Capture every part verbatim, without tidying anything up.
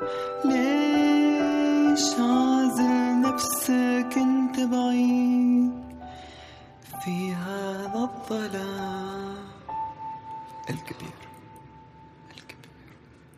ليش عازل نفسك انت بعيد في هذا الظلام الكبير الكبير؟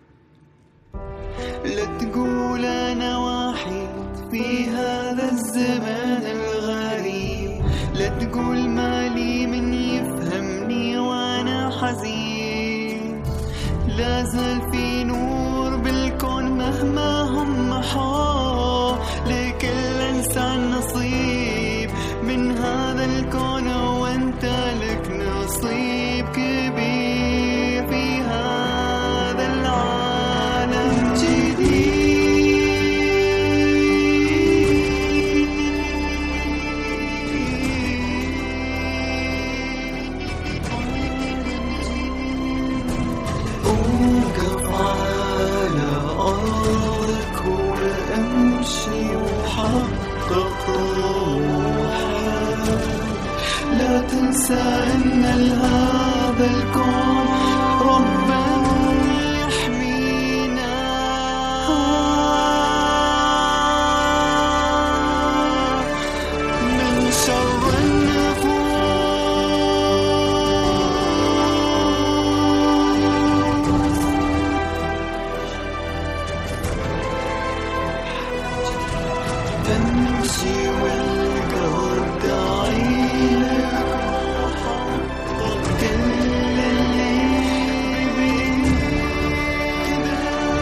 لا تقول أنا وحيد في هذا الزمان الغريب، لا تقول مالي من يفهمني وأنا حزين. لا زال في نور بالكون مهما هم حار، لكل إنسان نصيب من هذا الكون، وأنت لك نصيب كبير في هذا العالم جديد. أوقف على أرضك وامشي وحقق روحك، لا تنسى أن هذا الكون ربنا يحمينا من شر النفوس. تمشي والقلب داعيلك وحقق كل اللي بيدك.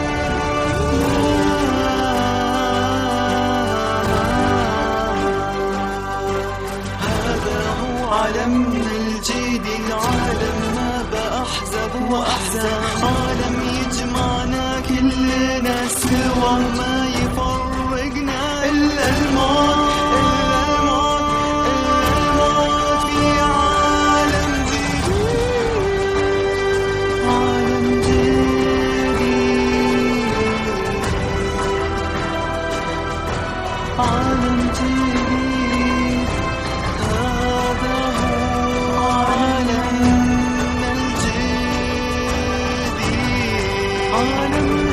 هذا هو عالمنا الجديد، عالم ما بأحزاب وأحزان، عالم يجمعنا كلنا سوا، ما يفرقنا إلا الموت، إلا الموت، إلا الموت. في عالم جديد، عالم جديد، عالم جديد. هذا هو عالمنا الجديد، عالم